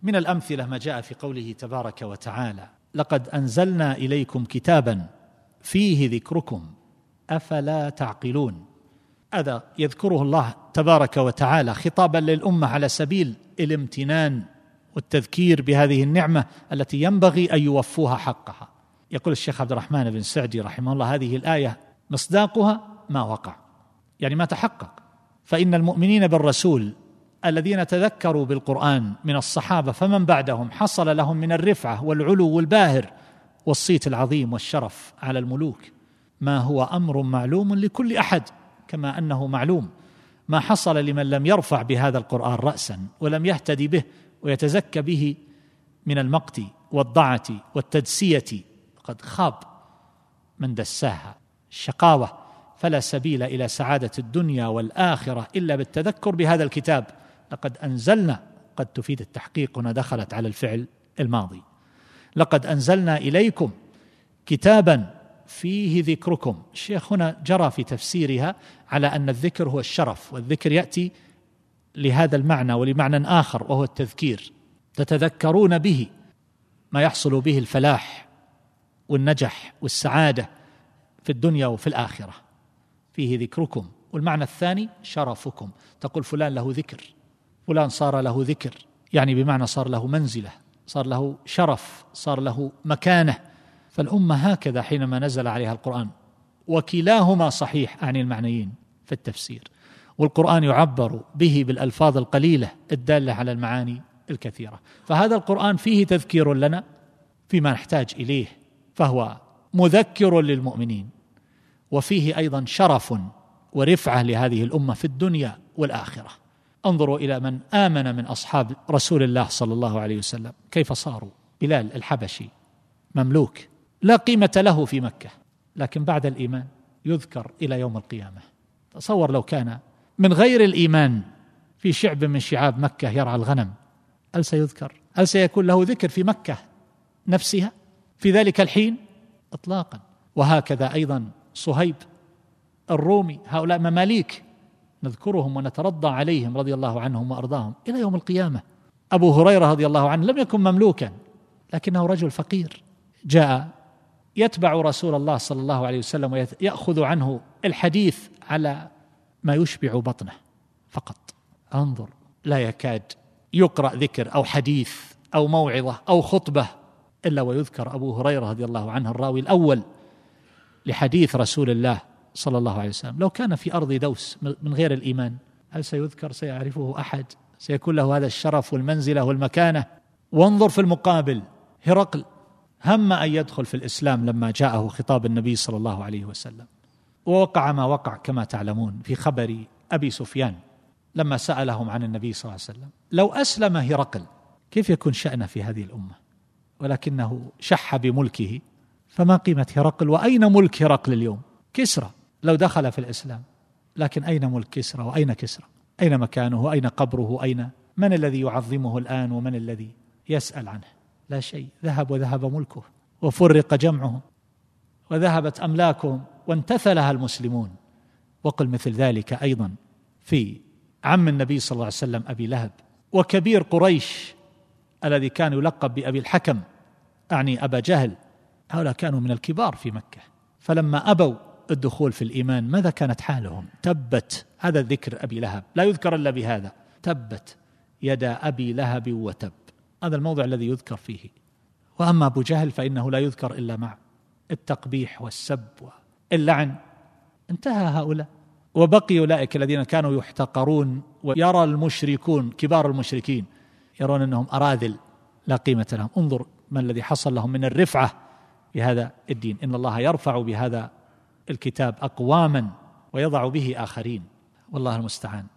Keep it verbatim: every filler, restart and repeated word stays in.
من الأمثلة ما جاء في قوله تبارك وتعالى: لقد أنزلنا إليكم كتابا فيه ذكركم أفلا تعقلون. هذا يذكره الله تبارك وتعالى خطابا للأمة على سبيل الامتنان والتذكير بهذه النعمة التي ينبغي أن يوفوها حقها. يقول الشيخ عبد الرحمن بن سعدي رحمه الله: هذه الآية مصداقها ما وقع، يعني ما تحقق. فإن المؤمنين بالرسول الذين تذكروا بالقرآن من الصحابة فمن بعدهم حصل لهم من الرفعة والعلو والباهر والصيت العظيم والشرف على الملوك ما هو أمر معلوم لكل أحد، كما أنه معلوم ما حصل لمن لم يرفع بهذا القرآن رأسا ولم يهتدي به ويتزكى به من المقت والضعة والتدسية. قد خاب من دساها الشقاوة، فلا سبيل إلى سعادة الدنيا والآخرة إلا بالتذكر بهذا الكتاب. لقد أنزلنا، قد تفيد التحقيق هنا، دخلت على الفعل الماضي. لقد أنزلنا إليكم كتابا فيه ذكركم. الشيخ هنا جرى في تفسيرها على أن الذكر هو الشرف، والذكر يأتي لهذا المعنى ولمعنى آخر وهو التذكير. تتذكرون به ما يحصل به الفلاح والنجح والسعادة في الدنيا وفي الآخرة. فيه ذكركم. والمعنى الثاني شرفكم، تقول فلان له ذكر، فلان صار له ذكر، يعني بمعنى صار له منزلة، صار له شرف، صار له مكانة. فالأمة هكذا حينما نزل عليها القرآن، وكلاهما صحيح عن المعنيين في التفسير. والقرآن يعبر به بالألفاظ القليلة الدالة على المعاني الكثيرة. فهذا القرآن فيه تذكير لنا فيما نحتاج إليه، فهو مذكر للمؤمنين، وفيه أيضا شرف ورفعة لهذه الأمة في الدنيا والآخرة. انظروا إلى من آمن من أصحاب رسول الله صلى الله عليه وسلم كيف صاروا. بلال الحبشي مملوك لا قيمة له في مكة، لكن بعد الإيمان يذكر إلى يوم القيامة. تصور لو كان من غير الإيمان في شعب من شعاب مكة يرعى الغنم، هل سيذكر؟ هل سيكون له ذكر في مكة نفسها في ذلك الحين؟ إطلاقا. وهكذا أيضا صهيب الرومي، هؤلاء مماليك نذكرهم ونترضى عليهم رضي الله عنهم وأرضاهم إلى يوم القيامة. أبو هريرة رضي الله عنه لم يكن مملوكا، لكنه رجل فقير جاء يتبع رسول الله صلى الله عليه وسلم ويأخذ عنه الحديث على ما يشبع بطنه فقط. انظر، لا يكاد يقرأ ذكر أو حديث أو موعظة أو خطبة إلا ويذكر أبو هريرة رضي الله عنه الراوي الأول لحديث رسول الله صلى الله عليه وسلم. لو كان في أرض دوس من غير الإيمان هل سيذكر؟ سيعرفه أحد؟ سيكون له هذا الشرف والمنزلة والمكانة؟ وانظر في المقابل هرقل هم أن يدخل في الإسلام لما جاءه خطاب النبي صلى الله عليه وسلم، ووقع ما وقع كما تعلمون في خبر أبي سفيان لما سألهم عن النبي صلى الله عليه وسلم. لو أسلم هرقل كيف يكون شأنه في هذه الأمة؟ ولكنه شح بملكه. فما قيمة هرقل؟ وأين ملك هرقل اليوم؟ كسرى لو دخل في الإسلام، لكن أين ملك كسرى وأين كسرى؟ أين مكانه؟ أين قبره؟ أين من الذي يعظمه الآن ومن الذي يسأل عنه؟ لا شيء. ذهب وذهب ملكه وفرق جمعه وذهبت أملاكهم وانتثلها المسلمون. وقل مثل ذلك أيضا في عم النبي صلى الله عليه وسلم أبي لهب، وكبير قريش الذي كان يلقب بأبي الحكم، أعني أبا جهل. هؤلاء كانوا من الكبار في مكة، فلما أبوا الدخول في الإيمان ماذا كانت حالهم؟ تبت، هذا الذكر أبي لهب لا يذكر إلا بهذا، تبت يدا أبي لهب وتب، هذا الموضع الذي يذكر فيه. وأما أبو جهل فإنه لا يذكر إلا مع التقبيح والسب واللعن. انتهى هؤلاء، وبقي أولئك الذين كانوا يحتقرون، ويرى المشركون كبار المشركين يرون أنهم أراذل لا قيمة لهم. انظر ما الذي حصل لهم من الرفعة بهذا الدين. إن الله يرفع بهذا الكتاب أقواما ويضع به آخرين، والله المستعان.